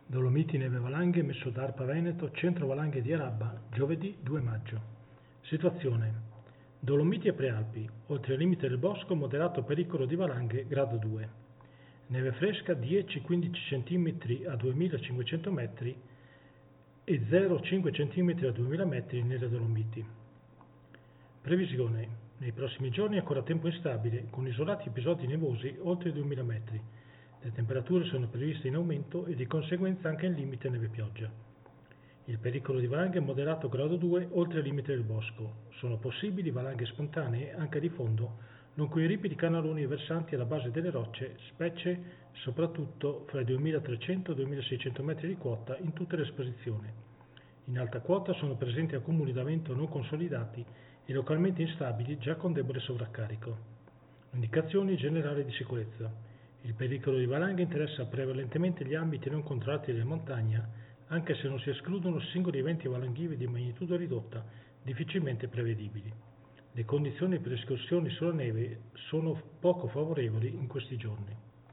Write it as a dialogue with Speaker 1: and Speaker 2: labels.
Speaker 1: Dolomiti Neve Valanghe, messo d'Arpa Veneto, centro valanghe di Arabba, giovedì 2 maggio. Situazione: Dolomiti e Prealpi, oltre il limite del bosco, moderato pericolo di valanghe, grado 2. Neve fresca 10-15 cm a 2500 metri e 0,5 cm a 2000 metri nelle Dolomiti. Previsione: nei prossimi giorni ancora tempo instabile, con isolati episodi nevosi oltre i 2000 metri. Le temperature sono previste in aumento e di conseguenza anche il limite neve-pioggia. Il pericolo di valanghe è moderato grado 2 oltre il limite del bosco. Sono possibili valanghe spontanee anche di fondo, lungo i ripidi canaloni e versanti alla base delle rocce, specie soprattutto fra i 2300 e i 2600 metri di quota in tutte le esposizioni. In alta quota sono presenti accumuli da vento non consolidati e localmente instabili già con debole sovraccarico. Indicazioni generali di sicurezza. Il pericolo di valanghe interessa prevalentemente gli ambiti non controllati della montagna, anche se non si escludono singoli eventi valanghivi di magnitudo ridotta, difficilmente prevedibili. Le condizioni per escursioni sulla neve sono poco favorevoli in questi giorni.